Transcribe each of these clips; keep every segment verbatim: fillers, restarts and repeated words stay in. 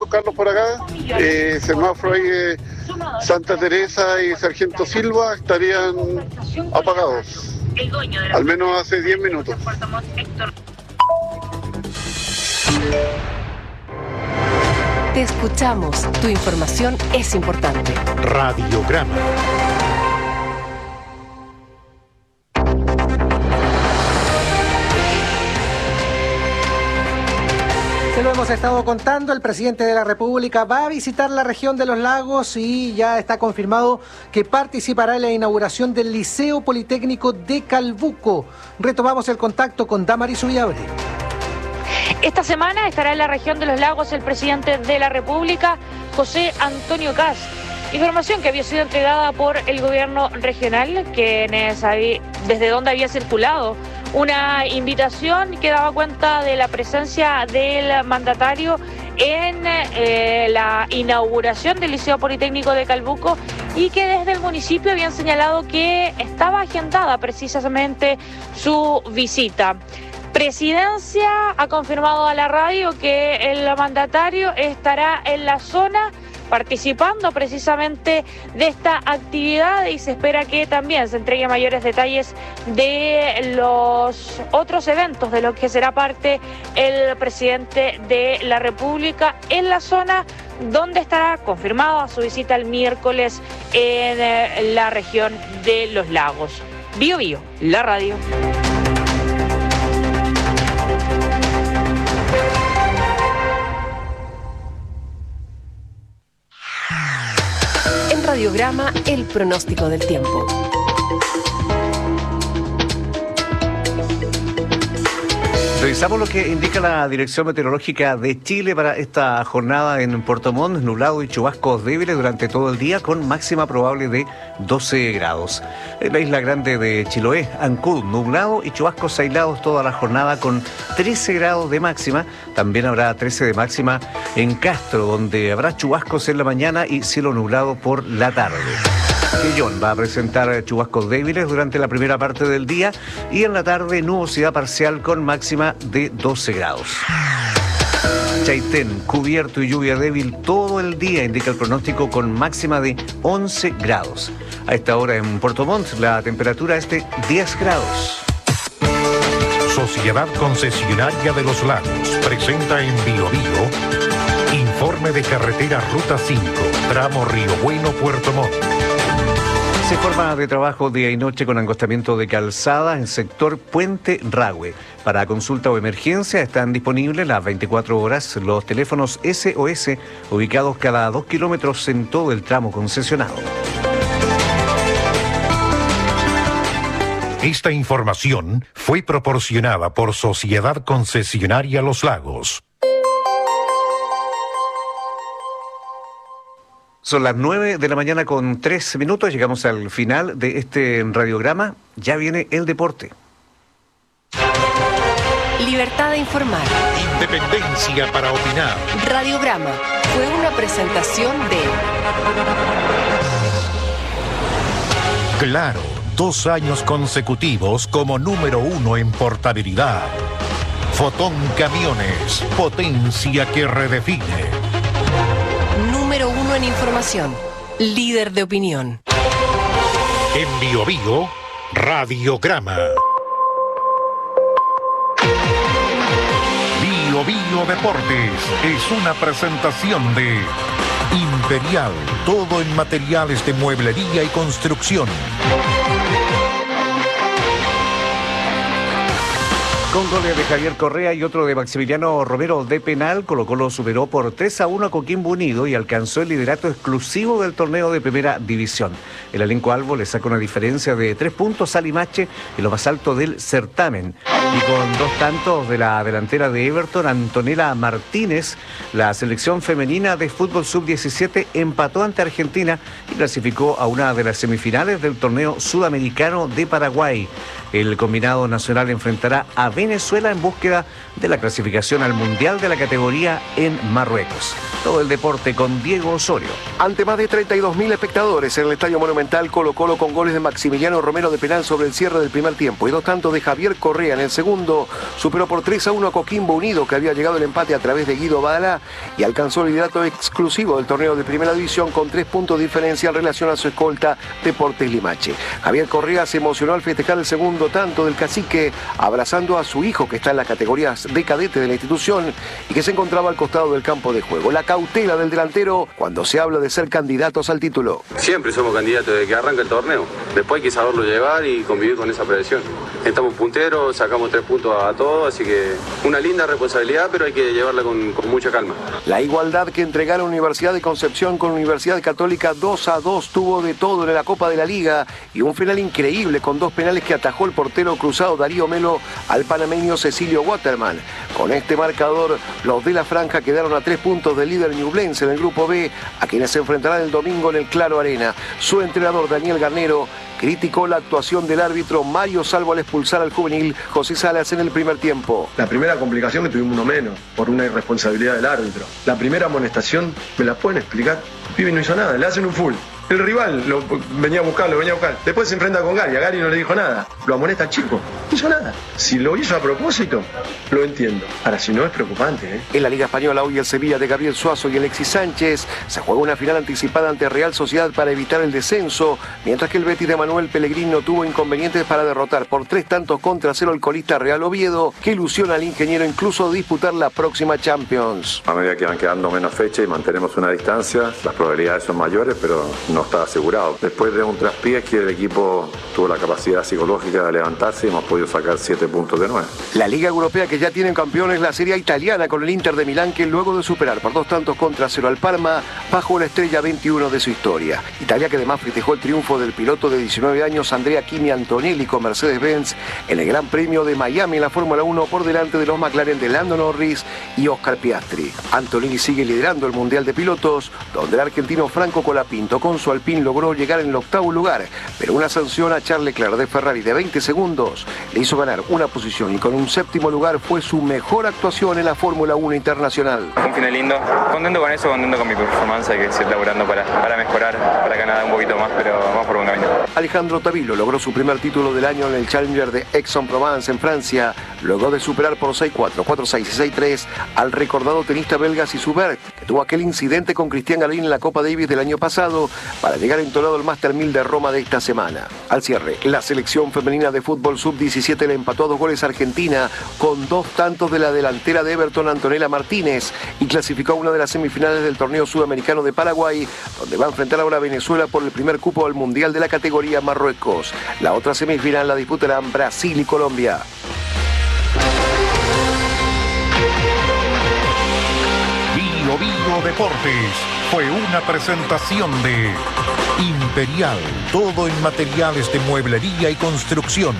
Carlos por acá. Eh, semáforo ahí de Santa Teresa y Sargento Silva estarían apagados. Al menos hace diez minutos. Te escuchamos. Tu información es importante. Radiograma. Se lo hemos estado contando, el presidente de la República va a visitar la región de los lagos y ya está confirmado que participará en la inauguración del Liceo Politécnico de Calbuco. Retomamos el contacto con Damaris Ullabre. Esta semana estará en la región de los lagos el presidente de la República, José Antonio Kast. Información que había sido entregada por el gobierno regional, quienes había, desde donde había circulado una invitación que daba cuenta de la presencia del mandatario en eh, la inauguración del Liceo Politécnico de Calbuco y que desde el municipio habían señalado que estaba agendada precisamente su visita. Presidencia ha confirmado a la radio que el mandatario estará en la zona participando precisamente de esta actividad y se espera que también se entreguen mayores detalles de los otros eventos de los que será parte el presidente de la República en la zona donde estará confirmada su visita el miércoles en la región de los lagos. Bío Bío, la radio. Radiograma, el pronóstico del tiempo. Revisamos lo que indica la Dirección Meteorológica de Chile para esta jornada en Puerto Montt, nublado y chubascos débiles durante todo el día con máxima probable de doce grados. En la isla grande de Chiloé, Ancud, nublado y chubascos aislados toda la jornada con trece grados de máxima. También habrá trece de máxima en Castro, donde habrá chubascos en la mañana y cielo nublado por la tarde. Quellón va a presentar chubascos débiles durante la primera parte del día y en la tarde nubosidad parcial con máxima de doce grados. Chaitén, cubierto y lluvia débil todo el día, indica el pronóstico con máxima de once grados. A esta hora en Puerto Montt la temperatura es de diez grados. Sociedad Concesionaria de los Lagos presenta en Bío Bío informe de carretera Ruta cinco, tramo Río Bueno, Puerto Montt. Se forma de trabajo día y noche con angostamiento de calzada en sector Puente Rahue. Para consulta o emergencia están disponibles las veinticuatro horas los teléfonos S O S ubicados cada dos kilómetros en todo el tramo concesionado. Esta información fue proporcionada por Sociedad Concesionaria Los Lagos. Son las nueve de la mañana con tres minutos. Llegamos al final de este radiograma. Ya viene el deporte. Libertad de informar. Independencia para opinar. Radiograma fue una presentación de Claro, dos años consecutivos como número uno en portabilidad. Fotón Camiones, potencia que redefine. Número uno en información, líder de opinión. En Bío Bío, Radiograma. Bío Bío Deportes es una presentación de Imperial, todo en materiales de mueblería y construcción. Con goles de Javier Correa y otro de Maximiliano Romero de penal, Colo-Colo superó por tres a uno a Coquimbo Unido y alcanzó el liderato exclusivo del torneo de Primera División. El elenco albo le saca una diferencia de tres puntos a Limache en lo más alto del certamen. Y con dos tantos de la delantera de Everton, Antonella Martínez, la selección femenina de fútbol sub diecisiete empató ante Argentina y clasificó a una de las semifinales del torneo sudamericano de Paraguay. El combinado nacional enfrentará a Venezuela en búsqueda de la clasificación al Mundial de la categoría en Marruecos. Todo el deporte con Diego Osorio. Ante más de treinta y dos mil espectadores en el Estadio Monumental, Colo Colo con goles de Maximiliano Romero de penal sobre el cierre del primer tiempo y dos tantos de Javier Correa en el segundo, superó por tres a uno a Coquimbo Unido, que había llegado el empate a través de Guido Badalá y alcanzó el liderato exclusivo del torneo de Primera División con tres puntos de diferencia en relación a su escolta Deportes Limache. Javier Correa se emocionó al festejar el segundo tanto del cacique, abrazando a su hijo que está en las categorías de cadete de la institución y que se encontraba al costado del campo de juego. La cautela del delantero cuando se habla de ser candidatos al título. Siempre somos candidatos desde que arranca el torneo. Después hay que saberlo llevar y convivir con esa presión. Estamos punteros, sacamos tres puntos a todos, así que una linda responsabilidad, pero hay que llevarla con, con mucha calma. La igualdad que entregaron Universidad de Concepción con Universidad Católica dos a dos tuvo de todo en la Copa de la Liga y un final increíble con dos penales que atajó el portero cruzado Darío Melo al panameño Cecilio Waterman. Con este marcador, los de la franja quedaron a tres puntos del líder Ñublense en el grupo B, a quienes se enfrentarán el domingo en el Claro Arena. Su entrenador Daniel Garnero criticó la actuación del árbitro Mario Salvo al expulsar al juvenil José Salas en el primer tiempo. La primera complicación que tuvimos uno menos, por una irresponsabilidad del árbitro. La primera amonestación, ¿me la pueden explicar? El pibe no hizo nada, le hacen un full. El rival lo venía a buscar, lo venía a buscar. Después se enfrenta con Gary, a Gary no le dijo nada. Lo amonesta al chico, no hizo nada. Si lo hizo a propósito, lo entiendo. Ahora, si no, es preocupante, ¿eh? En la Liga Española hoy el Sevilla de Gabriel Suazo y Alexis Sánchez se juega una final anticipada ante Real Sociedad para evitar el descenso, mientras que el Betis de Manuel Pellegrino tuvo inconvenientes para derrotar por tres tantos contra cero el colista Real Oviedo, que ilusiona al ingeniero incluso disputar la próxima Champions. A medida que van quedando menos fechas y mantenemos una distancia, las probabilidades son mayores, pero no está asegurado. Después de un traspiés que el equipo tuvo la capacidad psicológica de levantarse y hemos podido sacar siete puntos de nueve. La Liga Europea que ya tiene campeón es la Serie A italiana con el Inter de Milán, que luego de superar por dos tantos contra cero al Parma, bajó la estrella veintiuno de su historia. Italia que además festejó el triunfo del piloto de diecinueve años Andrea Kimi Antonelli con Mercedes-Benz en el Gran Premio de Miami en la Fórmula uno por delante de los McLaren de Lando Norris y Oscar Piastri. Antonelli sigue liderando el Mundial de Pilotos, donde el argentino Franco Colapinto con su Alpine logró llegar en el octavo lugar, pero una sanción a Charles Leclerc de Ferrari de veinte segundos le hizo ganar una posición y con un séptimo lugar fue su mejor actuación en la Fórmula uno internacional. Un final lindo, contento con eso, contento con mi performance, hay que seguir laburando para, para mejorar, para Canadá un poquito más, pero vamos por buen camino. Alejandro Tavilo logró su primer título del año en el Challenger de Aix-en-Provence en Francia, luego de superar por seis cuatro, cuatro seis y seis tres al recordado tenista belga Sisubert, que tuvo aquel incidente con Cristian Garín en la Copa Davis del año pasado para llegar entonado al Master mil de Roma de esta semana. Al cierre, la selección femenina de fútbol sub diecisiete le empató a dos goles a Argentina con dos tantos de la delantera de Everton Antonella Martínez y clasificó a una de las semifinales del torneo sudamericano de Paraguay, donde va a enfrentar ahora a Venezuela por el primer cupo al Mundial de la categoría Marruecos. La otra semifinal la disputarán Brasil y Colombia. Bio Bio Deportes fue una presentación de Imperial, todo en materiales de mueblería y construcción.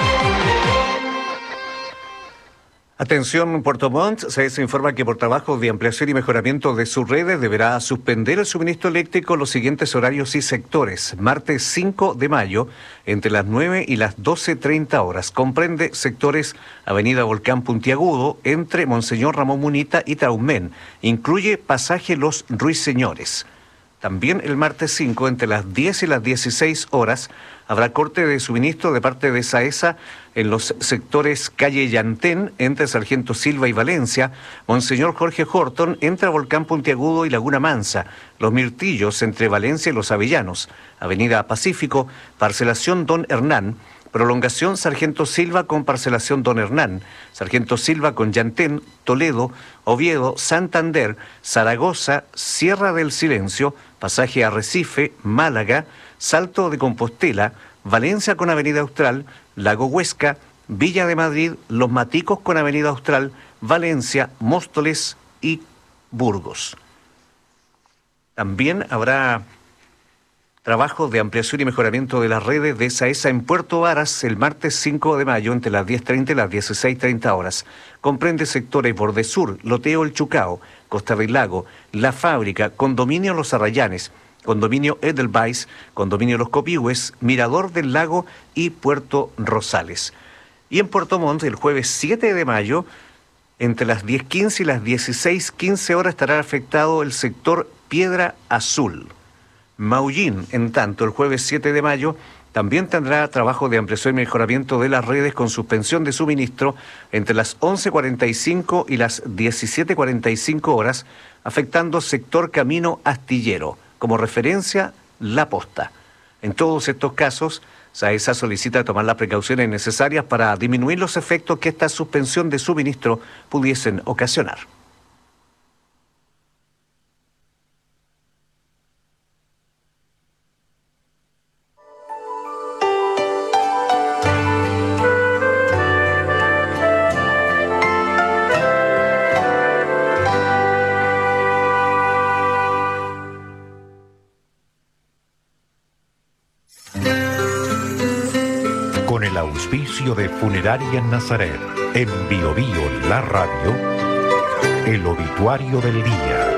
Atención, Puerto Montt, se informa que por trabajo de ampliación y mejoramiento de sus redes deberá suspender el suministro eléctrico en los siguientes horarios y sectores. Martes cinco de mayo, entre las nueve y las doce treinta horas. Comprende sectores Avenida Volcán Puntiagudo, entre Monseñor Ramón Munita y Traumén. Incluye pasaje Los Ruiseñores. También el martes cinco, entre las diez y las dieciséis horas, habrá corte de suministro de parte de SAESA en los sectores Calle Llantén, entre Sargento Silva y Valencia, Monseñor Jorge Horton, entre Volcán Puntiagudo y Laguna Mansa, Los Mirtillos, entre Valencia y Los Avellanos, Avenida Pacífico, Parcelación Don Hernán, prolongación Sargento Silva con parcelación Don Hernán, Sargento Silva con Llantén, Toledo, Oviedo, Santander, Zaragoza, Sierra del Silencio, pasaje Arrecife, Málaga, Salto de Compostela, Valencia con Avenida Austral, Lago Huesca, Villa de Madrid, Los Maticos con Avenida Austral, Valencia, Móstoles y Burgos. También habrá trabajo de ampliación y mejoramiento de las redes de SAESA en Puerto Varas el martes cinco de mayo entre las diez treinta y las dieciséis treinta horas. Comprende sectores Borde Sur, Loteo El Chucao, Costa del Lago, La Fábrica, Condominio Los Arrayanes, Condominio Edelweiss, Condominio Los Copihue, Mirador del Lago y Puerto Rosales. Y en Puerto Montt el jueves siete de mayo Entre las diez quince y las dieciséis quince horas estará afectado el sector Piedra Azul. Maullín, en tanto, el jueves siete de mayo, también tendrá trabajo de ampliación y mejoramiento de las redes con suspensión de suministro entre las once cuarenta y cinco y las diecisiete cuarenta y cinco horas, afectando sector Camino Astillero. Como referencia, La Posta. En todos estos casos, SAESA solicita tomar las precauciones necesarias para disminuir los efectos que esta suspensión de suministro pudiesen ocasionar. Con el auspicio de Funeraria Nazaret, en Bio Bio La Radio, el obituario del día.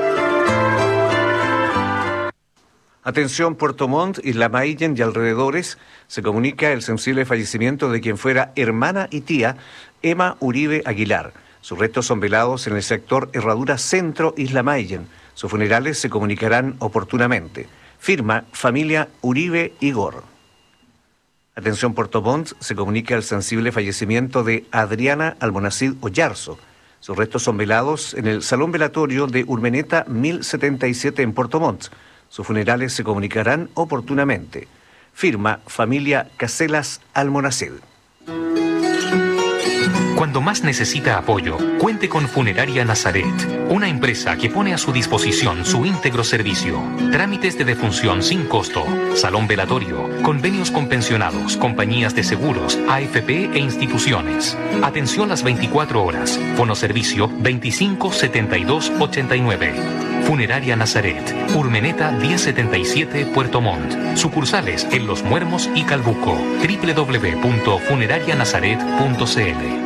Atención, Puerto Montt, Isla Mayen y alrededores, se comunica el sensible fallecimiento de quien fuera hermana y tía, Emma Uribe Aguilar. Sus restos son velados en el sector Herradura Centro, Isla Mayen. Sus funerales se comunicarán oportunamente. Firma Familia Uribe Igor. Atención, Puerto Montt, se comunica el sensible fallecimiento de Adriana Almonacid Ollarzo. Sus restos son velados en el Salón Velatorio de Urmeneta mil setenta y siete en Puerto Montt. Sus funerales se comunicarán oportunamente. Firma Familia Caselas Almonacid. Cuando más necesita apoyo, cuente con Funeraria Nazaret, una empresa que pone a su disposición su íntegro servicio. Trámites de defunción sin costo, salón velatorio, convenios con pensionados, compañías de seguros, A F P e instituciones. Atención las veinticuatro horas. Fonoservicio veinticinco setenta y dos ochenta y nueve. Funeraria Nazaret, Urmeneta mil setenta y siete, Puerto Montt. Sucursales en Los Muermos y Calbuco. doble u doble u doble u punto funeraria nazaret punto c l.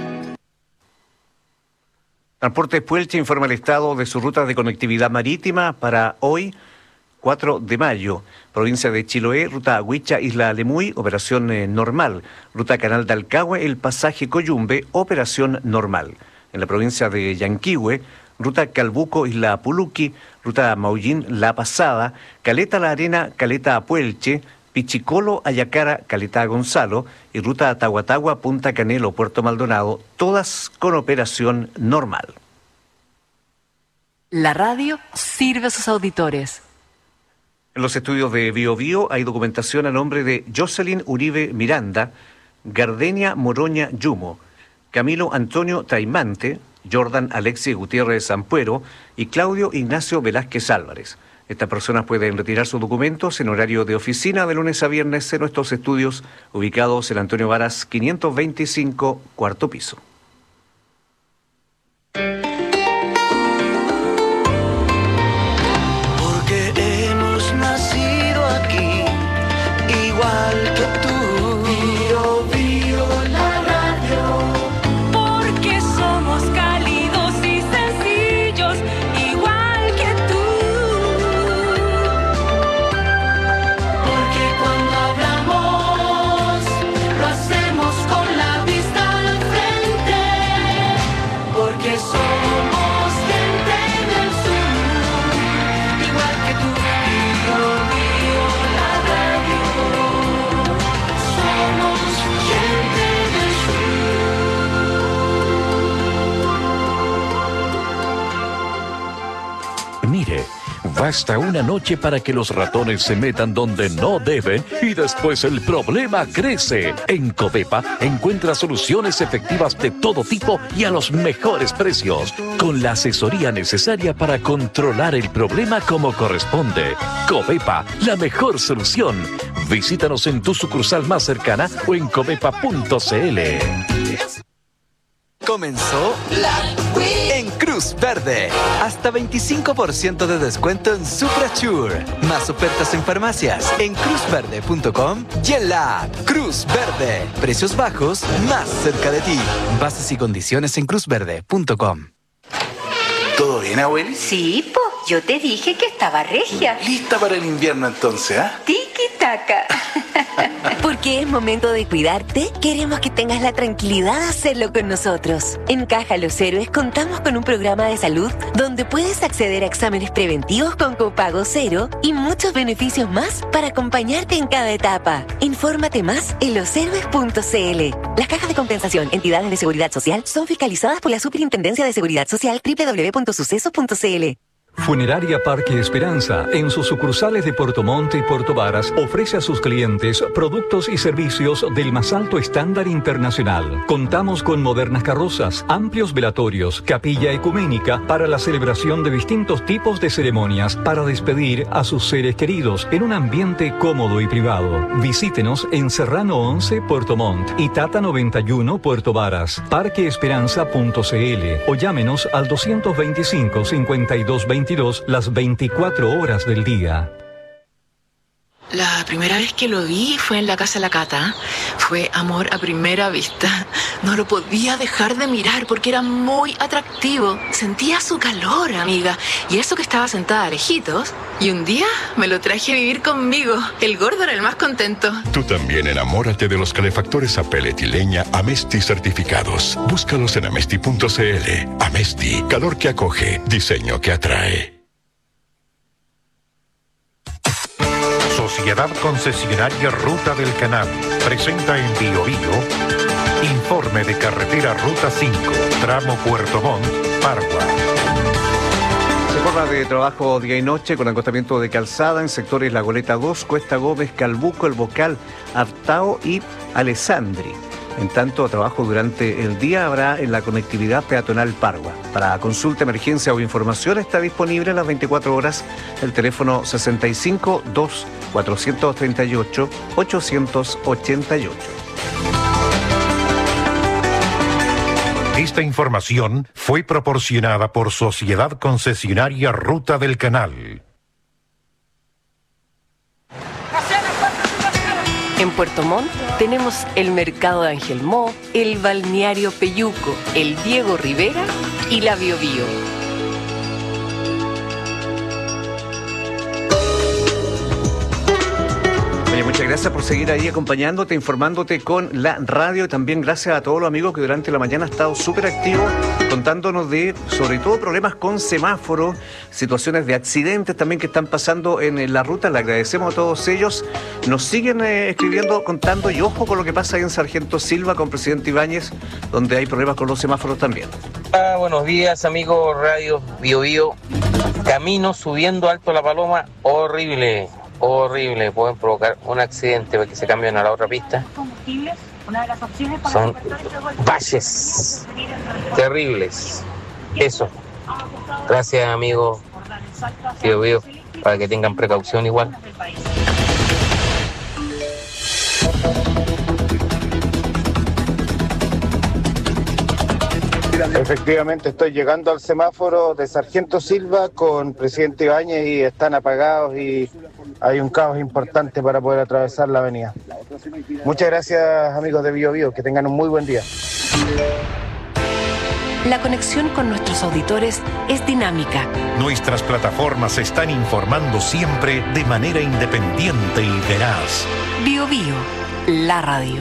Transportes Puelche informa el estado de sus rutas de conectividad marítima para hoy, cuatro de mayo. Provincia de Chiloé, ruta Huicha, Isla Lemuy, operación eh, normal. Ruta Canal de Alcagüe, el pasaje Coyumbe, operación normal. En la provincia de Yanquihue, ruta Calbuco, Isla Puluqui, ruta Maullín, La Pasada, Caleta La Arena, Caleta Puelche, Pichicolo, Ayacara, Caleta Gonzalo y ruta Tahuatahua, Punta Canelo, Puerto Maldonado, todas con operación normal. La radio sirve a sus auditores. En los estudios de Bio Bio hay documentación a nombre de Jocelyn Uribe Miranda, Gardenia Moroña Yumo, Camilo Antonio Taimante, Jordan Alexis Gutiérrez Ampuero y Claudio Ignacio Velázquez Álvarez. Estas personas pueden retirar sus documentos en horario de oficina de lunes a viernes en nuestros estudios ubicados en Antonio Varas quinientos veinticinco, cuarto piso. Porque hemos nacido aquí, igual que tú. Bio, bio, la radio. Porque somos cálidos y sencillos, igual que tú. Porque cuando hablamos, lo hacemos con la vista al frente. Porque somos gente del sur, igual que tú. Bio, bio, la radio. Somos gente del Mire, basta una noche para que los ratones se metan donde no deben y después el problema crece. En Covepa encuentra soluciones efectivas de todo tipo y a los mejores precios, con la asesoría necesaria para controlar el problema como corresponde. Covepa, la mejor solución. Visítanos en tu sucursal más cercana o en covepa punto c l. Comenzó la Week en Cruz Verde. Hasta veinticinco por ciento de descuento en Suprasure. Más ofertas en farmacias en cruz verde punto com y en la app Cruz Verde. Precios bajos más cerca de ti. Bases y condiciones en cruz verde punto com. ¿Todo bien, abueli? Sí, po. Yo te dije que estaba regia. Lista para el invierno entonces, ¿ah? ¿eh? Tiki-taka. Porque es momento de cuidarte, queremos que tengas la tranquilidad de hacerlo con nosotros. En Caja Los Héroes contamos con un programa de salud donde puedes acceder a exámenes preventivos con copago cero y muchos beneficios más para acompañarte en cada etapa. Infórmate más en los héroes punto c l. Las cajas de compensación, entidades de seguridad social, son fiscalizadas por la Superintendencia de Seguridad Social doble u doble u doble u punto sucesos punto c l. Funeraria Parque Esperanza, en sus sucursales de Puerto Montt y Puerto Varas, ofrece a sus clientes productos y servicios del más alto estándar internacional. Contamos con modernas carrozas, amplios velatorios, capilla ecuménica para la celebración de distintos tipos de ceremonias para despedir a sus seres queridos en un ambiente cómodo y privado. Visítenos en Serrano once, Puerto Montt y Tata noventa y uno, Puerto Varas, parque esperanza punto c l o llámenos al doscientos veinticinco, cincuenta y dos veintidós las veinticuatro horas del día. La primera vez que lo vi fue en la casa de la Cata. Fue amor a primera vista. No lo podía dejar de mirar porque era muy atractivo. Sentía su calor, amiga. Y eso que estaba sentada a lejitos. Y un día me lo traje a vivir conmigo. El gordo era el más contento. Tú también enamórate de los calefactores a pellet y leña Amesti certificados. Búscalos en amesti punto c l. Amesti, calor que acoge, diseño que atrae. Sociedad Concesionaria Ruta del Canal presenta en Bio Bio informe de carretera Ruta cinco, tramo Puerto Montt, Pargua. Jornada de trabajo día y noche con acostamiento de calzada en sectores La Goleta dos, Cuesta Gómez, Calbuco, El Bocal, Artao y Alessandri. En tanto, trabajo durante el día habrá en la conectividad peatonal Pargua. Para consulta, emergencia o información está disponible en las veinticuatro horas el teléfono sesenta y cinco, dos, cuatrocientos treinta y ocho, ochocientos ochenta y ocho. Esta información fue proporcionada por Sociedad Concesionaria Ruta del Canal. En Puerto Montt tenemos el Mercado de Angelmó, el Balneario Peyuco, el Diego Rivera y la Bio Bio. Oye, muchas gracias por seguir ahí acompañándote, informándote con la radio y también gracias a todos los amigos que durante la mañana han estado súper activos contándonos de, sobre todo, problemas con semáforos, situaciones de accidentes también que están pasando en la ruta. Le agradecemos a todos ellos. Nos siguen eh, escribiendo, contando y ojo con lo que pasa ahí en Sargento Silva con Presidente Ibáñez, donde hay problemas con los semáforos también. Ah, buenos días, amigos Radio Bio Bio. Camino subiendo Alto La Paloma, horrible. Horrible, pueden provocar un accidente porque se cambian a la otra pista. Son valles terribles. Eso. Gracias, amigos Bio Bio, para que tengan precaución igual. Efectivamente, estoy llegando al semáforo de Sargento Silva con Presidente Ibáñez y están apagados y hay un caos importante para poder atravesar la avenida. Muchas gracias, amigos de Bio Bio, que tengan un muy buen día. La conexión con nuestros auditores es dinámica. Nuestras plataformas están informando siempre de manera independiente y veraz. Bio Bio, la radio.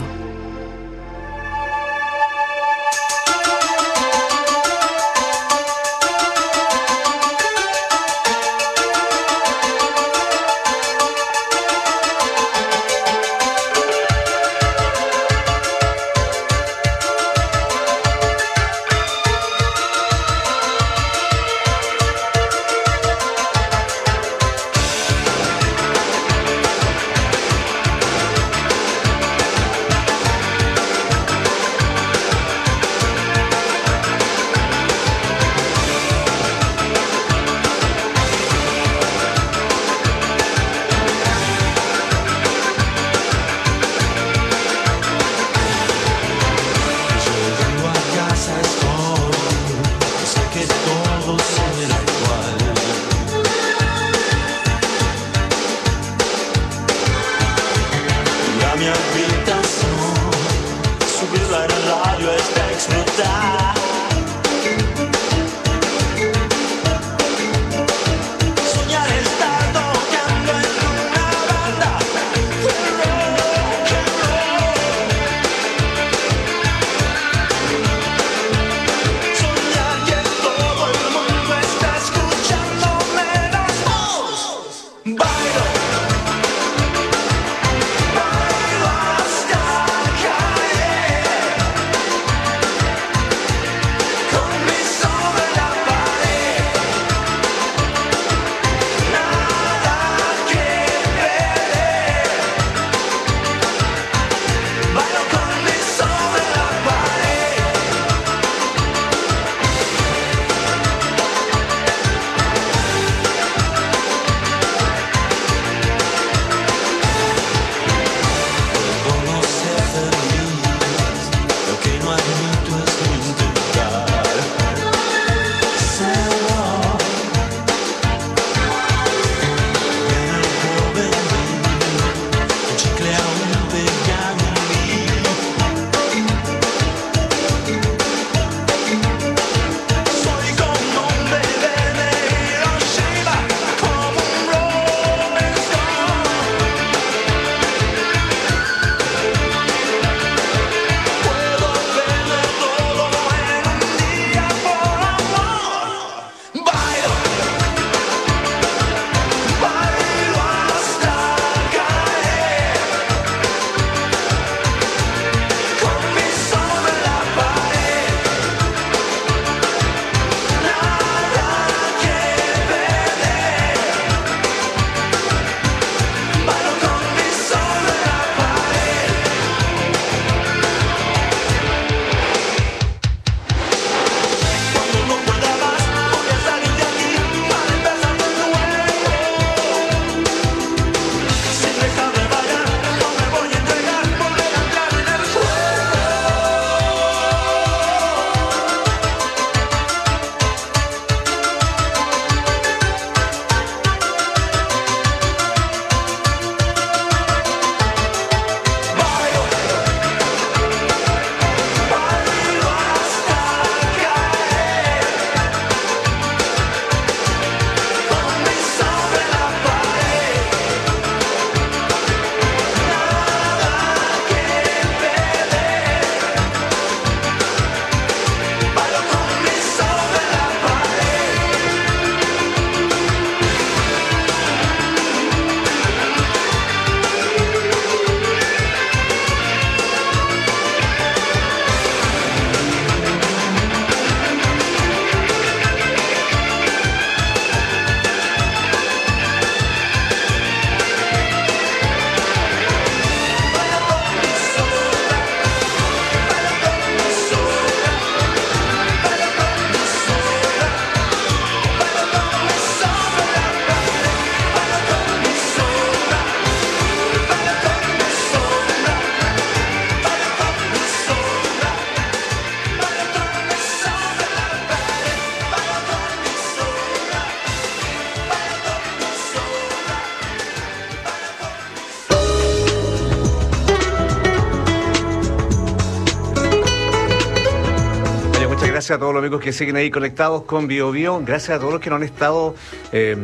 gracias a todos los amigos que siguen ahí conectados con Bio Bio. Gracias a todos los que nos han estado eh,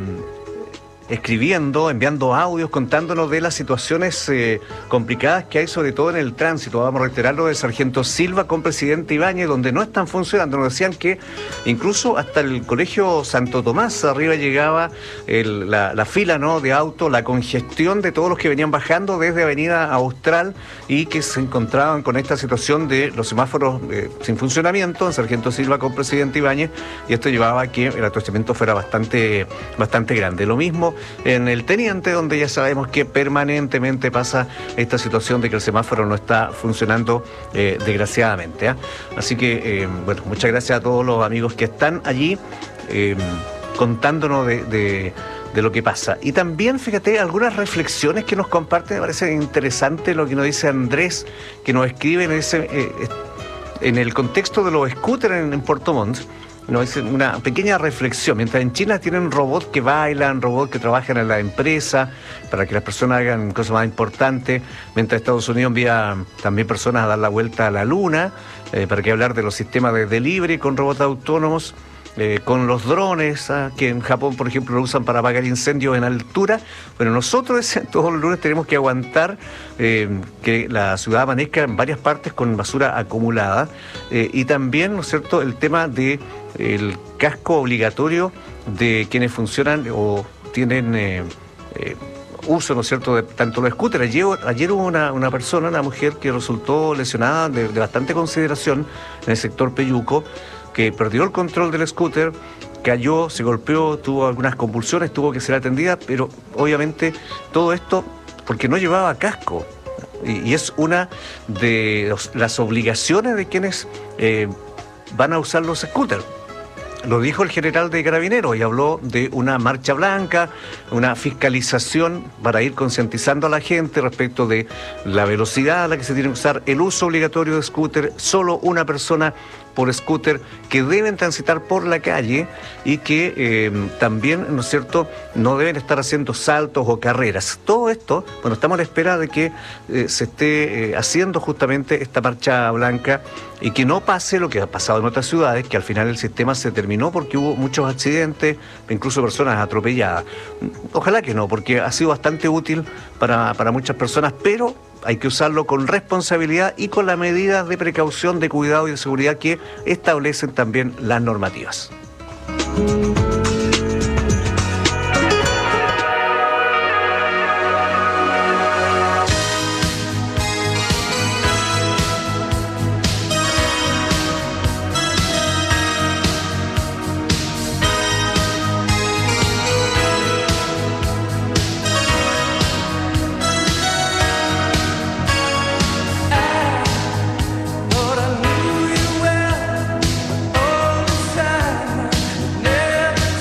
escribiendo, enviando audios, contándonos de las situaciones eh, complicadas que hay, sobre todo en el tránsito. Vamos a reiterar lo del Sargento Silva con Presidente Ibáñez, donde no están funcionando. Nos decían que incluso hasta el Colegio Santo Tomás arriba llegaba el, la, la fila, ¿no?, de autos, la congestión de todos los que venían bajando desde Avenida Austral y que se encontraban con esta situación de los semáforos eh, sin funcionamiento en Sargento Silva con Presidente Ibáñez, y esto llevaba a que el atostamiento fuera bastante, bastante grande. Lo mismo en el Teniente, donde ya sabemos que permanentemente pasa esta situación de que el semáforo no está funcionando, eh, desgraciadamente, ¿eh? Así que, eh, bueno, muchas gracias a todos los amigos que están allí eh, contándonos de, de, de lo que pasa. Y también, fíjate, algunas reflexiones que nos comparte. Me parece interesante lo que nos dice Andrés, que nos escribe en, ese, eh, en el contexto de los scooters en, en Puerto Montt. No, es una pequeña reflexión. Mientras en China tienen robots que bailan, robots que trabajan en la empresa para que las personas hagan cosas más importantes, mientras Estados Unidos envía también personas a dar la vuelta a la luna, eh, para que hablar de los sistemas de delivery con robots autónomos, eh, con los drones, ¿ah?, que en Japón, por ejemplo, lo usan para apagar incendios en altura. Bueno, nosotros todos los lunes tenemos que aguantar eh, que la ciudad amanezca en varias partes con basura acumulada, eh, y también, ¿no es cierto?, el tema de el casco obligatorio de quienes funcionan o tienen eh, eh, uso, ¿no es cierto?, de tanto los scooters. Ayer, ayer hubo una, una persona, una mujer que resultó lesionada de, de bastante consideración en el sector Peyuco, que perdió el control del scooter, cayó, se golpeó, tuvo algunas convulsiones, tuvo que ser atendida, pero obviamente todo esto porque no llevaba casco. Y, y es una de los, las obligaciones de quienes eh, van a usar los scooters. Lo dijo el general de Carabineros y habló de una marcha blanca, una fiscalización para ir concientizando a la gente respecto de la velocidad a la que se tiene que usar, el uso obligatorio de scooter, solo una persona por scooter, que deben transitar por la calle y que eh, también, ¿no es cierto?, no deben estar haciendo saltos o carreras. Todo esto, bueno, estamos a la espera de que eh, se esté eh, haciendo justamente esta marcha blanca y que no pase lo que ha pasado en otras ciudades, que al final el sistema se terminó porque hubo muchos accidentes, incluso personas atropelladas. Ojalá que no, porque ha sido bastante útil para, para muchas personas, pero hay que usarlo con responsabilidad y con las medidas de precaución, de cuidado y de seguridad que establecen también las normativas. Thought I knew you well all the time.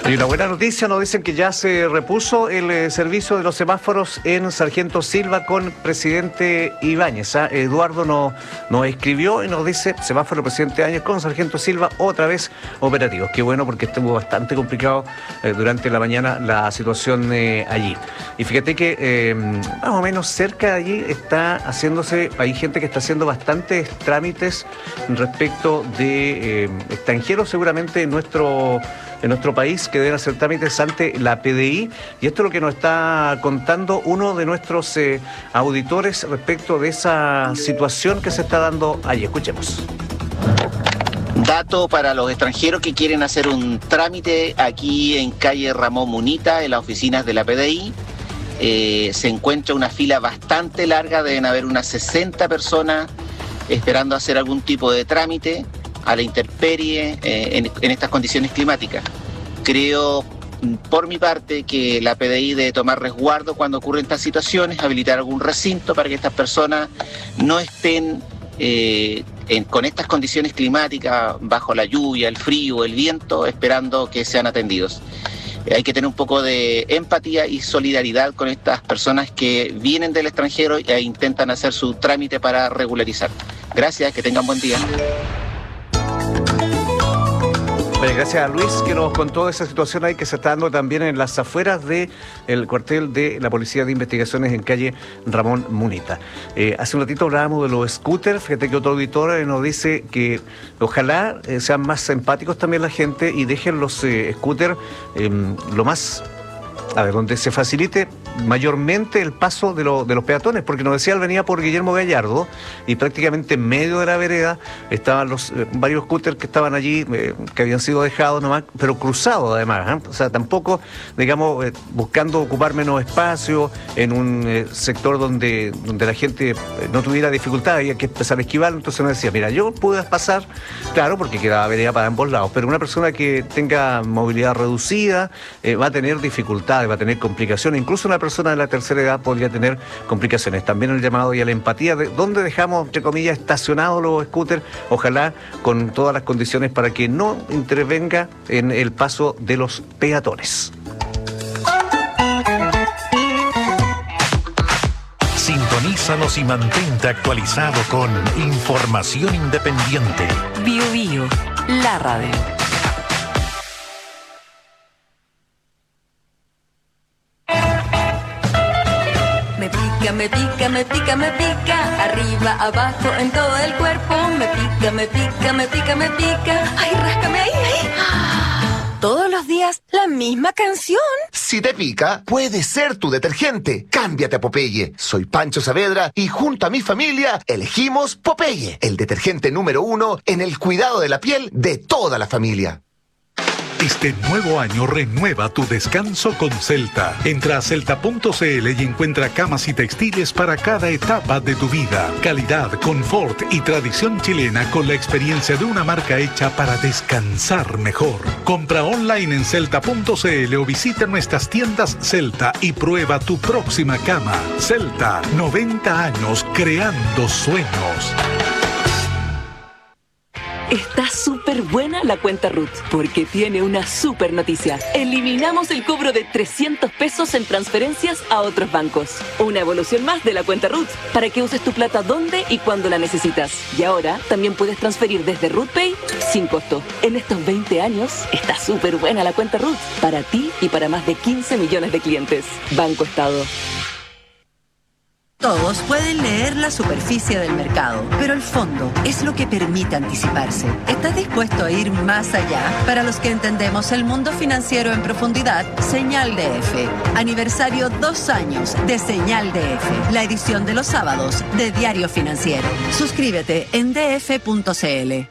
Y una buena noticia, nos dicen que ya se repuso el eh, servicio de los semáforos en Sargento Silva con presidente Ibáñez. ¿ah? Eduardo nos, nos escribió y nos dice, semáforo presidente Ibáñez con Sargento Silva otra vez operativos. Qué bueno, porque estuvo bastante complicado eh, durante la mañana la situación eh, allí. Y fíjate que eh, más o menos cerca de allí está haciéndose, hay gente que está haciendo bastantes trámites respecto de eh, extranjeros seguramente en nuestro... en nuestro país que deben hacer trámites ante la P D I, y esto es lo que nos está contando uno de nuestros eh, auditores respecto de esa situación que se está dando allí. Escuchemos. Dato para los extranjeros que quieren hacer un trámite aquí en calle Ramón Munita, en las oficinas de la P D I. Eh, se encuentra una fila bastante larga, deben haber unas sesenta personas esperando hacer algún tipo de trámite a la intemperie eh, en, en estas condiciones climáticas. Creo, por mi parte, que la P D I debe tomar resguardo cuando ocurren estas situaciones, habilitar algún recinto para que estas personas no estén eh, en, con estas condiciones climáticas, bajo la lluvia, el frío, el viento, esperando que sean atendidos. Eh, hay que tener un poco de empatía y solidaridad con estas personas que vienen del extranjero e intentan hacer su trámite para regularizar. Gracias, que tengan buen día. Bueno, gracias a Luis que nos contó esa situación ahí que se está dando también en las afueras del cuartel de la Policía de Investigaciones en calle Ramón Munita. Eh, hace un ratito hablábamos de los scooters, fíjate que otro auditor eh, nos dice que ojalá eh, sean más empáticos también la gente y dejen los eh, scooters eh, lo más... A ver, donde se facilite mayormente el paso de, lo, de los peatones, porque nos decía, él venía por Guillermo Gallardo y prácticamente en medio de la vereda estaban los eh, varios scooters que estaban allí, eh, que habían sido dejados nomás, pero cruzados además, ¿eh? O sea, tampoco, digamos, eh, buscando ocupar menos espacio en un eh, sector donde, donde la gente eh, no tuviera dificultad, había que empezar a esquivar. Entonces nos decía, mira, yo pude pasar, claro, porque quedaba vereda para ambos lados, pero una persona que tenga movilidad reducida eh, va a tener dificultades, va a tener complicaciones, incluso una persona de la tercera edad podría tener complicaciones. También el llamado y a la empatía de dónde dejamos, entre comillas, estacionados los scooters, ojalá con todas las condiciones para que no intervenga en el paso de los peatones. Sintonízanos y mantente actualizado con información independiente. Bio Bio, la radio. Me pica, me pica, me pica, me pica, arriba, abajo, en todo el cuerpo. Me pica, me pica, me pica, me pica. Ay, ráscame ahí, ahí. Todos los días la misma canción. Si te pica, puede ser tu detergente. Cámbiate a Popeye. Soy Pancho Saavedra y junto a mi familia elegimos Popeye, el detergente número uno en el cuidado de la piel de toda la familia. Este nuevo año renueva tu descanso con Celta. Entra a celta punto c l y encuentra camas y textiles para cada etapa de tu vida. Calidad, confort y tradición chilena con la experiencia de una marca hecha para descansar mejor. Compra online en celta punto c l o visita nuestras tiendas Celta y prueba tu próxima cama. Celta, noventa años creando sueños. Está súper buena la cuenta Ruth, porque tiene una súper noticia. Eliminamos el cobro de trescientos pesos en transferencias a otros bancos. Una evolución más de la cuenta Ruth, para que uses tu plata donde y cuando la necesitas. Y ahora también puedes transferir desde RuthPay sin costo. En estos veinte años está súper buena la cuenta Ruth, para ti y para más de quince millones de clientes. Banco Estado. Todos pueden leer la superficie del mercado, pero el fondo es lo que permite anticiparse. ¿Estás dispuesto a ir más allá? Para los que entendemos el mundo financiero en profundidad, Señal D F. Aniversario dos años de Señal D F, la edición de los sábados de Diario Financiero. Suscríbete en d f punto c l.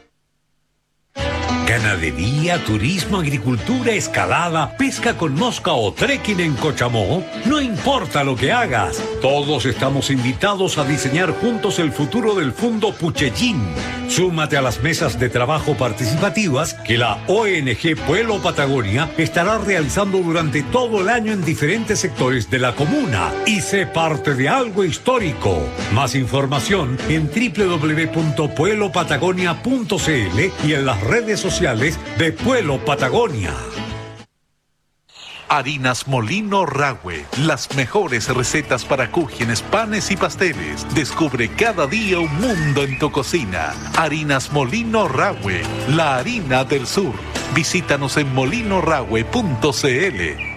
Ganadería, turismo, agricultura, escalada, pesca con mosca o trekking en Cochamó. No importa lo que hagas, todos estamos invitados a diseñar juntos el futuro del Fondo Puchellín. Súmate a las mesas de trabajo participativas que la O N G Pueblo Patagonia estará realizando durante todo el año en diferentes sectores de la comuna y sé parte de algo histórico. Más información en doble u doble u doble u punto pueblo patagonia punto c l y en las redes sociales de Pueblo Patagonia. Harinas Molino Rahue, las mejores recetas para cúgenes, panes y pasteles. Descubre cada día un mundo en tu cocina. Harinas Molino Rahue, la harina del sur. Visítanos en molino rahue punto c l.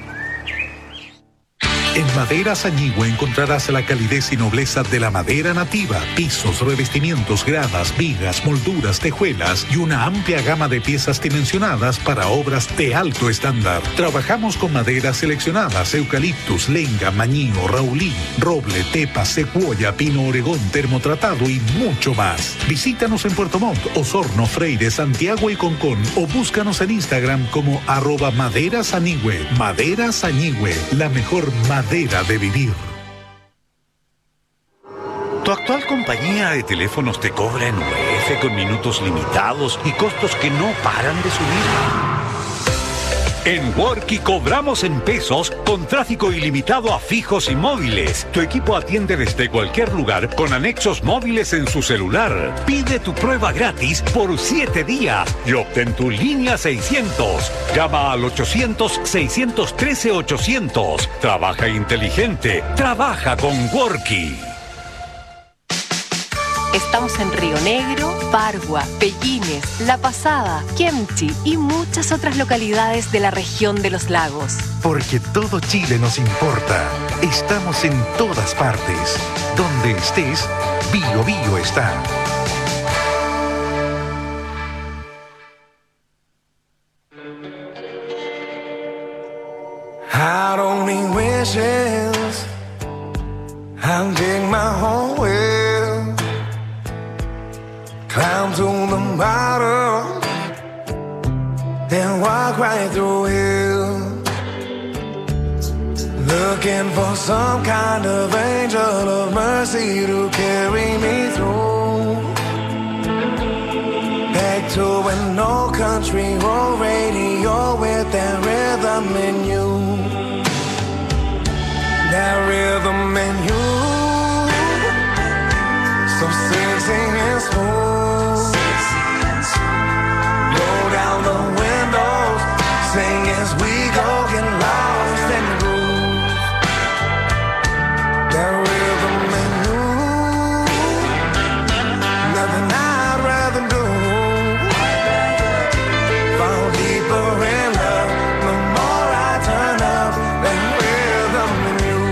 En Maderas Añigüe encontrarás la calidez y nobleza de la madera nativa, pisos, revestimientos, gradas, vigas, molduras, tejuelas y una amplia gama de piezas dimensionadas para obras de alto estándar. Trabajamos con maderas seleccionadas, eucaliptus, lenga, mañío, raulí, roble, tepa, secuoya, pino oregón, termotratado y mucho más. Visítanos en Puerto Montt, Osorno, Freire, Santiago y Concón o búscanos en Instagram como arroba Maderas Añigüe. Maderas Añigüe, la mejor madera de vivir. ¿Tu actual compañía de teléfonos te cobra en U F con minutos limitados y costos que no paran de subir? En Worky cobramos en pesos con tráfico ilimitado a fijos y móviles. Tu equipo atiende desde cualquier lugar con anexos móviles en su celular. Pide tu prueba gratis por siete días y obtén tu línea seiscientos. Llama al ochocientos, seiscientos trece, ochocientos. Trabaja inteligente. Trabaja con Worky. Estamos en Río Negro, Pargua, Pellines, La Pasada, Kemchi y muchas otras localidades de la región de los lagos. Porque todo Chile nos importa. Estamos en todas partes. Donde estés, Bio Bio está. I don't need wishes. I'll dig my whole way. Climb to the bottom, then walk right through it. Looking for some kind of angel of mercy to carry me through. Back to an old country road radio with that rhythm in you. That rhythm in you. So sexy and smooth. Roll down the windows, sing as we go, get lost in the groove. That rhythm in you, nothing I'd rather do. Fall deeper in love, the more I turn up. That rhythm in you.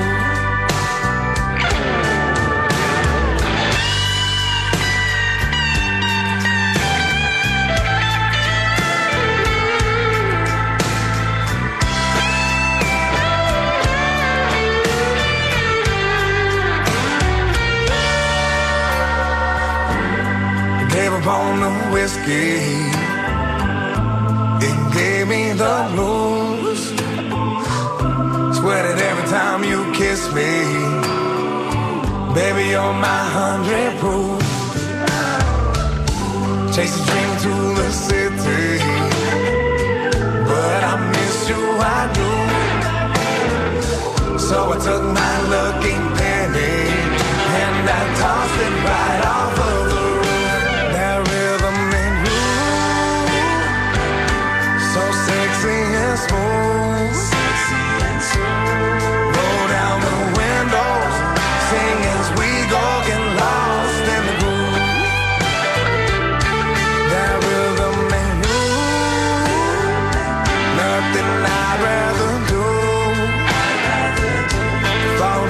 Gave up on the whiskey, it gave me the blues. Swear that every time you kiss me, baby, you're my hundred proof. Chase a dream to the city, but I miss you, I do. So I took my lucky penny and I tossed it right off of the roof. That rhythm in you, so sexy and smooth. Roll down the windows, sing as we go, get lost in the groove. That rhythm in you, nothing I'd rather do. Fall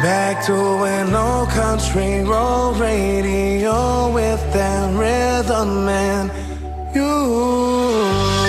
Back to an old country road radio with that rhythm and you.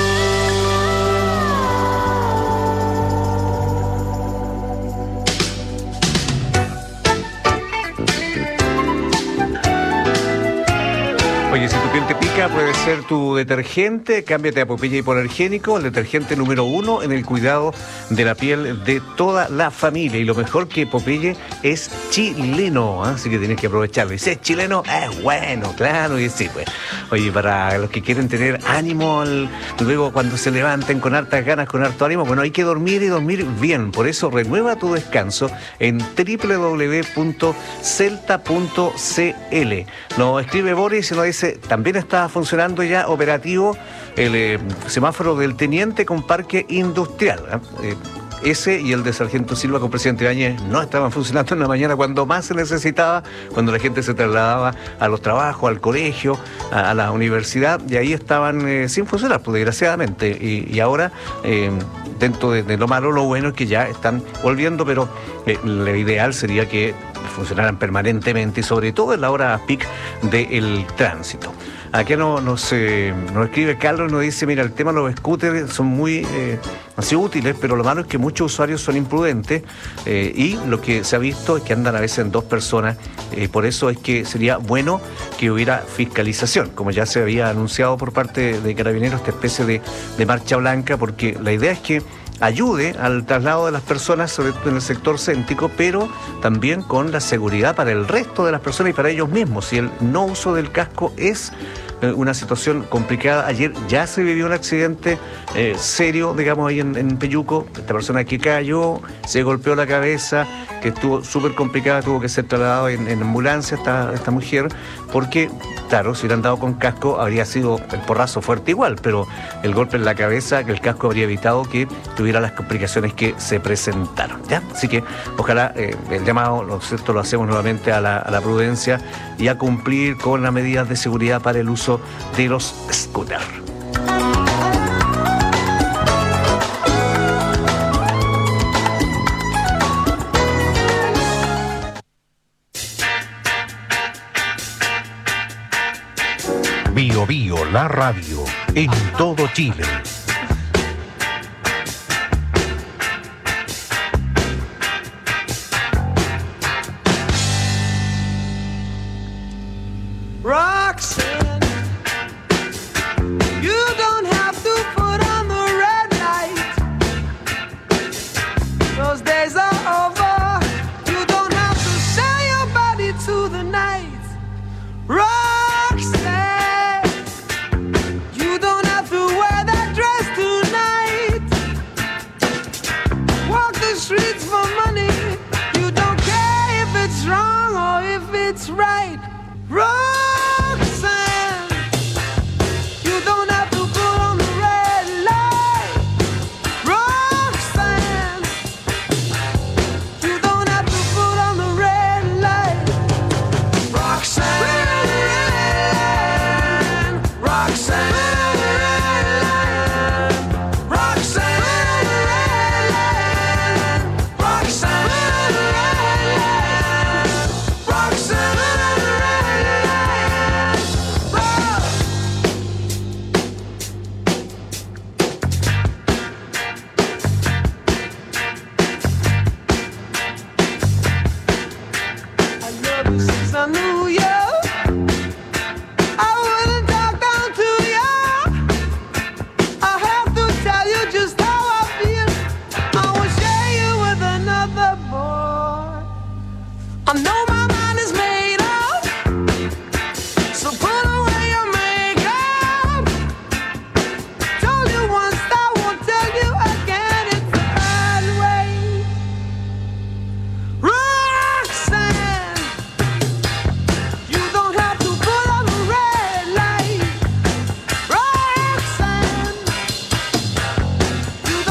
Oye, si tu piel te pica, puede ser tu detergente. Cámbiate a Popeye Hipoalergénico, el detergente número uno en el cuidado de la piel de toda la familia. Y lo mejor que Popeye es chileno, ¿eh? Así que tienes que aprovecharlo. Y si es chileno, es bueno, claro, y sí, pues. Oye, para los que quieren tener ánimo al, luego cuando se levanten con hartas ganas, con harto ánimo, bueno, hay que dormir y dormir bien. Por eso renueva tu descanso en doble u doble u doble u punto celta punto c l. Nos escribe Boris y nos dice: también está funcionando ya operativo el eh, semáforo del Teniente con Parque Industrial. ¿eh? Eh, ese y el de Sargento Silva con Presidente Ibáñez no estaban funcionando en la mañana cuando más se necesitaba, cuando la gente se trasladaba a los trabajos, al colegio, a, a la universidad, y ahí estaban eh, sin funcionar, pues desgraciadamente. Y, y ahora, eh, dentro de, de lo malo, lo bueno es que ya están volviendo, pero eh, lo ideal sería que funcionaran permanentemente y sobre todo en la hora peak del tránsito. Aquí nos, nos, eh, nos escribe Carlos, nos dice: mira, el tema de los scooters son muy eh, así útiles, pero lo malo es que muchos usuarios son imprudentes eh, y lo que se ha visto es que andan a veces en dos personas. Eh, por eso es que sería bueno que hubiera fiscalización, como ya se había anunciado por parte de Carabineros, esta especie de, de marcha blanca, porque la idea es que ayude al traslado de las personas, sobre todo en el sector céntrico, pero también con la seguridad para el resto de las personas y para ellos mismos. Si el no uso del casco es eh, una situación complicada. Ayer ya se vivió un accidente eh, serio, digamos, ahí en, en Peyuco. Esta persona que cayó, se golpeó la cabeza, que estuvo súper complicada, tuvo que ser trasladado en, en ambulancia esta, esta mujer, porque, claro, si hubieran dado con casco habría sido el porrazo fuerte igual, pero el golpe en la cabeza, que el casco habría evitado que tuviera las complicaciones que se presentaron, ¿ya? Así que ojalá eh, el llamado, lo cierto, lo hacemos nuevamente a la, a la prudencia y a cumplir con las medidas de seguridad para el uso de los scooters. Bio Bio, la radio, en todo Chile. Roxanne, you don't have to put on the red light. Those days are over. You don't have to sell your body to the night. Roxanne, you don't have to wear that dress tonight. Walk the streets for money. You don't care if it's wrong or if it's right. Roxanne,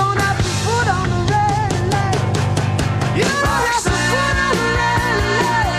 Roxanne,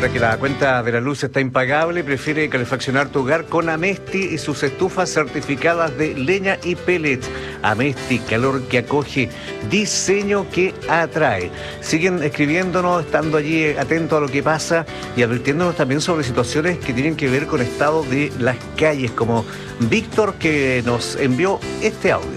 Ahora que la cuenta de la luz está impagable, prefiere calefaccionar tu hogar con Amesti y sus estufas certificadas de leña y pellets. Amesti, calor que acoge, diseño que atrae. Siguen escribiéndonos, estando allí atentos a lo que pasa y advirtiéndonos también sobre situaciones que tienen que ver con estado de las calles, como Víctor, que nos envió este audio.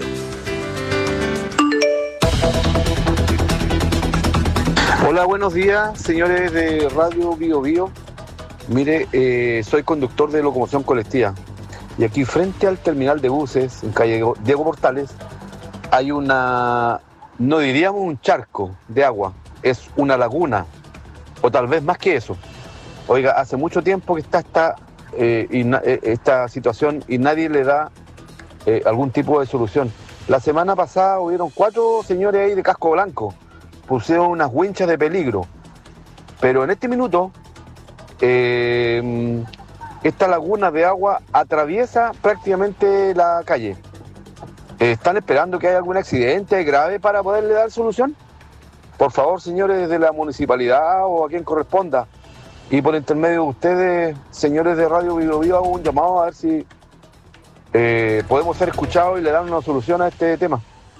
Hola, buenos días, señores de Radio Bio Bio. Mire, eh, soy conductor de locomoción colectiva y aquí frente al terminal de buses, en calle Diego Portales, hay una, no diríamos un charco de agua, es una laguna, o tal vez más que eso. Oiga, hace mucho tiempo que está esta, eh, y na, eh, esta situación y nadie le da eh, algún tipo de solución. La semana pasada hubieron cuatro señores ahí de casco blanco, pusieron unas winchas de peligro, pero en este minuto eh, esta laguna de agua atraviesa prácticamente la calle. Eh, ¿Están esperando que haya algún accidente grave para poderle dar solución? Por favor, señores de la municipalidad o a quien corresponda, y por intermedio de ustedes, señores de Radio Bio Bio, hago un llamado a ver si eh, podemos ser escuchados y le dan una solución a este tema.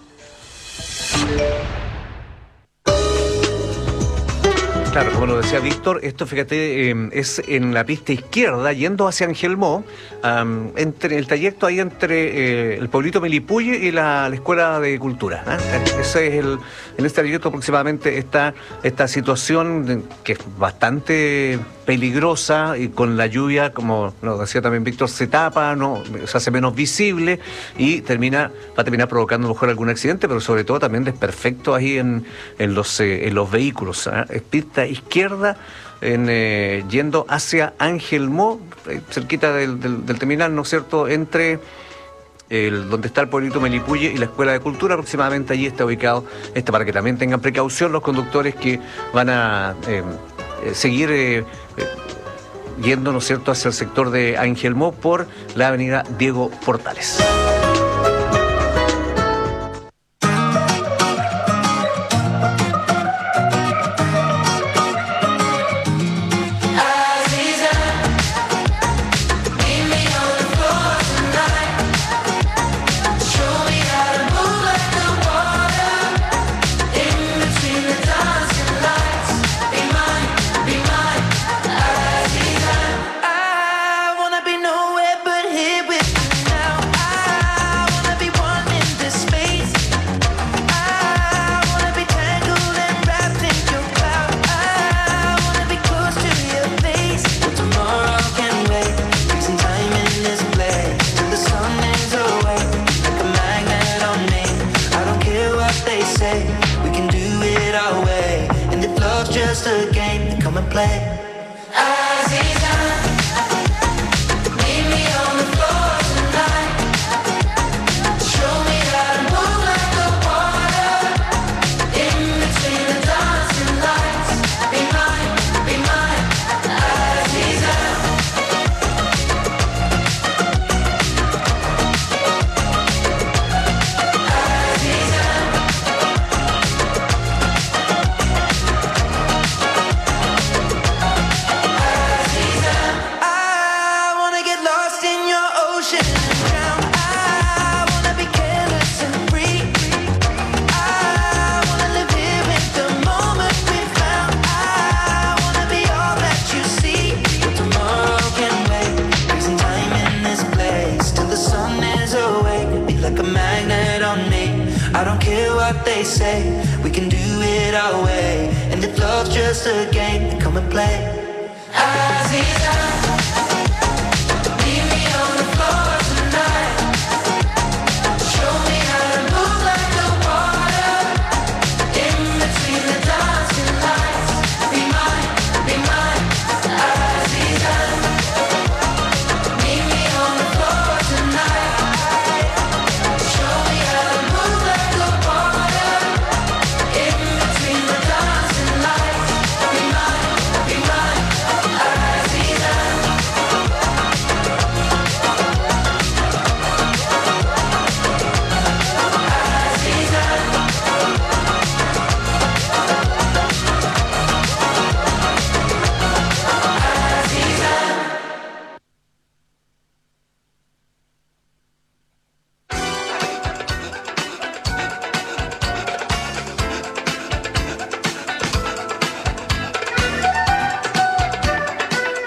Claro, como lo decía Víctor, esto, fíjate, eh, es en la pista izquierda, yendo hacia Angelmó, um, entre el trayecto ahí entre eh, el pueblito Melipulli y la, la Escuela de Cultura. ¿eh? Ese es el, en este trayecto aproximadamente está esta situación que es bastante peligrosa y con la lluvia, como lo decía también Víctor, se tapa, no, se hace menos visible y termina va a terminar provocando a lo mejor algún accidente, pero sobre todo también desperfectos ahí en, en, los, eh, en los vehículos. ¿eh? Es pista izquierda en, eh, yendo hacia Angelmó, eh, cerquita del, del, del terminal, ¿no es cierto?, entre el, donde está el pueblito Melipulli y la Escuela de Cultura, aproximadamente allí está ubicado, este, para que también tengan precaución los conductores que van a eh, eh, seguir eh, eh, yendo, ¿no es cierto?, hacia el sector de Angelmó por la avenida Diego Portales.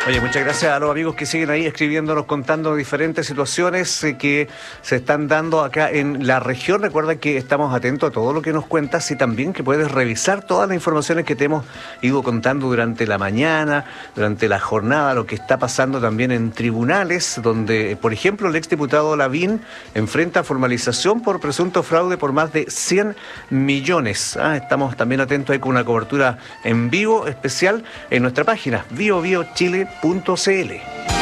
Oye, muchas gracias a los amigos que siguen ahí escribiéndonos, contando diferentes situaciones eh, que se están dando acá en la región. Recuerda que estamos atentos a todo lo que nos cuentas y también que puedes revisar todas las informaciones que te hemos ido contando durante la mañana, durante la jornada, lo que está pasando también en tribunales, donde, por ejemplo, el exdiputado Lavín enfrenta formalización por presunto fraude por más de cien millones. Ah, estamos también atentos ahí con una cobertura en vivo especial en nuestra página bio bio chile punto c l.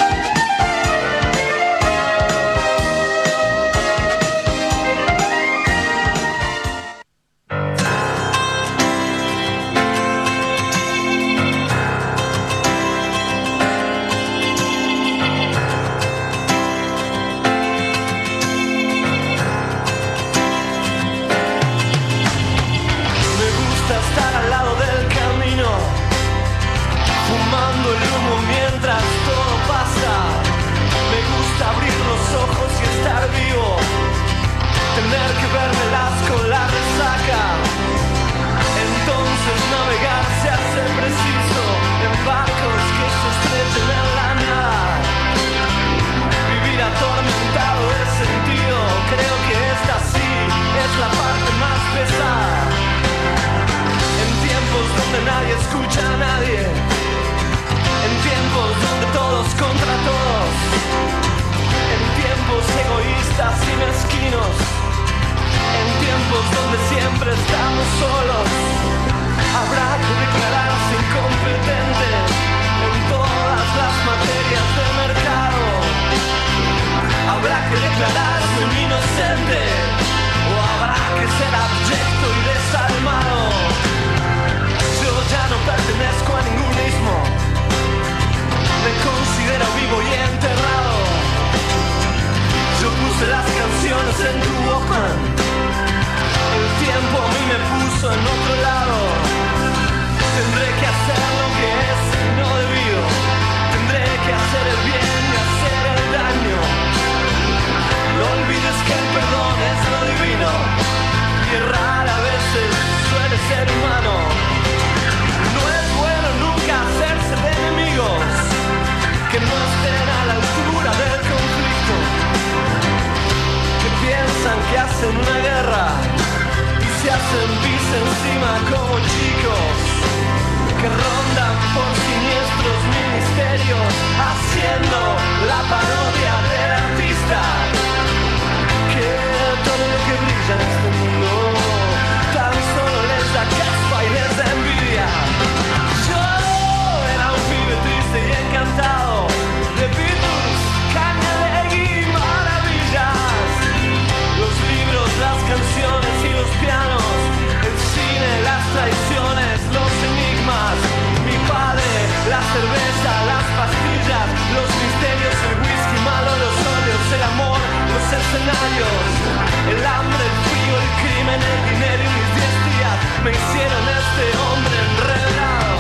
El hambre, el frío, el crimen, el dinero y mis diez días me hicieron este hombre enredado.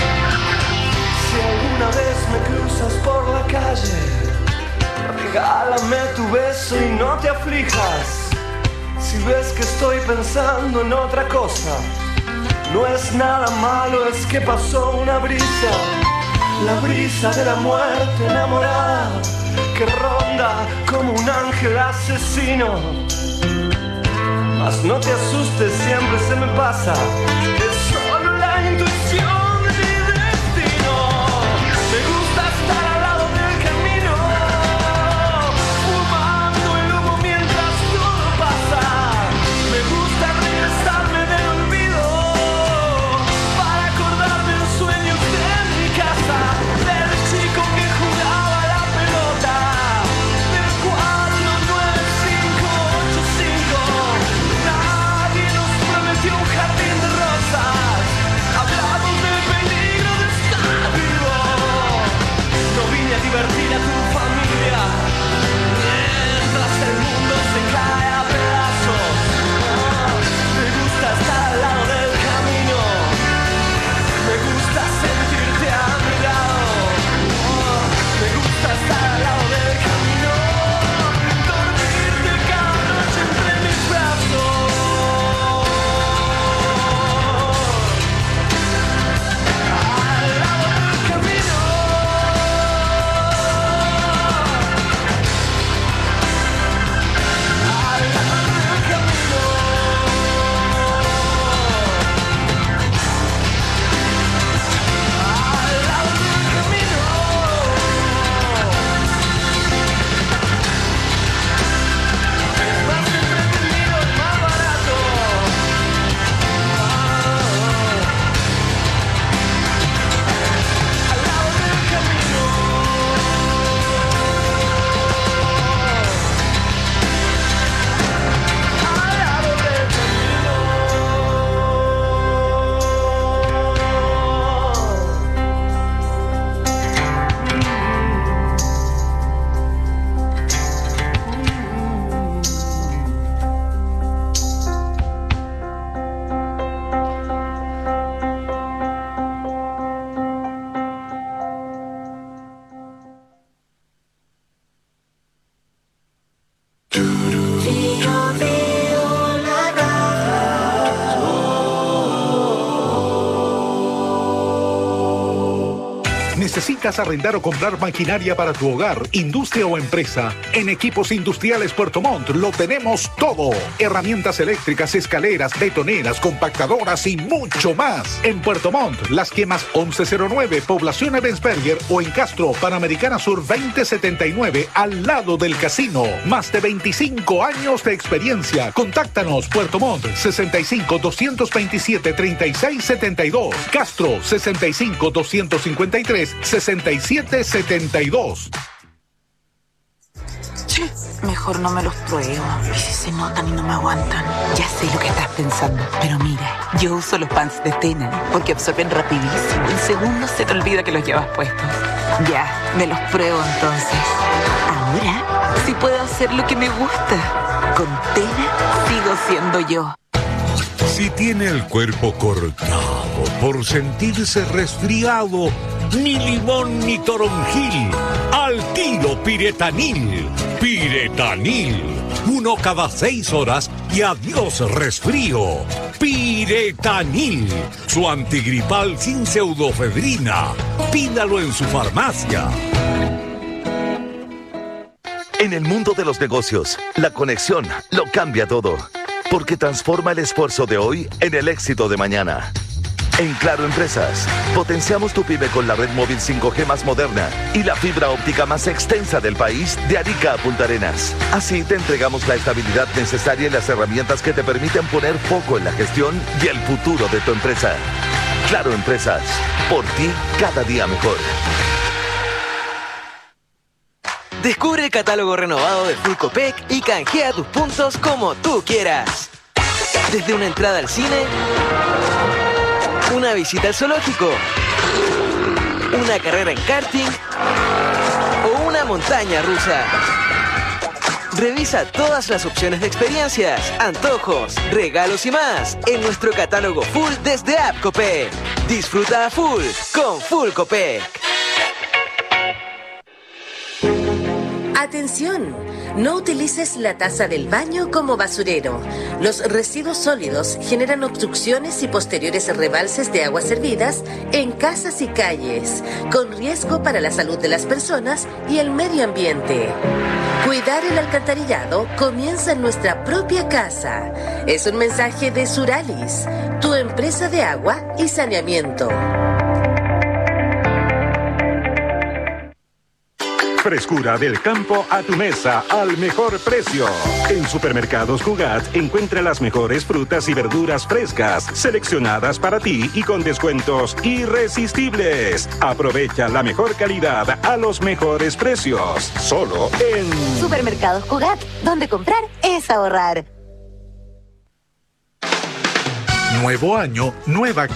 Si alguna vez me cruzas por la calle, regálame tu beso y no te aflijas. Si ves que estoy pensando en otra cosa, no es nada malo, es que pasó una brisa, la brisa de la muerte enamorada, que ronda como un ángel asesino. Mas no te asustes, siempre se me pasa, es solo la intuición de mi destino. Me gusta estar al lado del camino, fumando el humo mientras todo pasa. Me gusta regresarme del olvido para acordarme los sueños de mi casa, del chico que jugaba la pelota, del cuatro nueve cinco ocho cinco. Nadie nos prometió un jardín de rosas. Bio, Bio, la ¿Necesitas arrendar o comprar maquinaria para tu hogar, industria o empresa? En Equipos Industriales Puerto Montt lo tenemos todo. Herramientas eléctricas, escaleras, betoneras, compactadoras y mucho más. En Puerto Montt, Las Quemas once cero nueve, Población Ebensberger, o en Castro, Panamericana Sur veinte setenta y nueve, al lado del casino. Más de veinticinco años de experiencia. Contáctanos, Puerto Montt, sesenta y cinco, doscientos veintisiete, treinta y seis setenta y dos. Castro, sesenta y cinco, doscientos cincuenta y tres, sesenta y siete setenta y dos. Sí, mejor no me los pruebo. ¿Y si se notan y no me aguantan? Ya sé lo que estás pensando, pero mira, yo uso los pants de Tena porque absorben rapidísimo. En segundos se te olvida que los llevas puestos. Ya, me los pruebo entonces. Ahora sí puedo hacer lo que me gusta. Con Tena sigo siendo yo. Si tiene el cuerpo cortado por sentirse resfriado, ni limón ni toronjil, al tiro Piretanil. Piretanil, uno cada seis horas y adiós resfrío. Piretanil, su antigripal sin pseudofebrina. Pídalo en su farmacia. En el mundo de los negocios, la conexión lo cambia todo, porque transforma el esfuerzo de hoy en el éxito de mañana. En Claro Empresas, potenciamos tu pyme con la red móvil cinco G más moderna y la fibra óptica más extensa del país, de Arica a Punta Arenas. Así te entregamos la estabilidad necesaria y las herramientas que te permiten poner foco en la gestión y el futuro de tu empresa. Claro Empresas, por ti cada día mejor. Descubre el catálogo renovado de Full Copec y canjea tus puntos como tú quieras. Desde una entrada al cine, una visita al zoológico, una carrera en karting o una montaña rusa. Revisa todas las opciones de experiencias, antojos, regalos y más en nuestro catálogo Full desde App Copec. Disfruta a full con Full Copec. Atención, no utilices la taza del baño como basurero. Los residuos sólidos generan obstrucciones y posteriores rebalses de aguas servidas en casas y calles, con riesgo para la salud de las personas y el medio ambiente. Cuidar el alcantarillado comienza en nuestra propia casa. Es un mensaje de Suralis, tu empresa de agua y saneamiento. Frescura del campo a tu mesa al mejor precio. En Supermercados Cugat encuentra las mejores frutas y verduras frescas, seleccionadas para ti y con descuentos irresistibles. Aprovecha la mejor calidad a los mejores precios. Solo en Supermercados Cugat, donde comprar es ahorrar. Nuevo año, nueva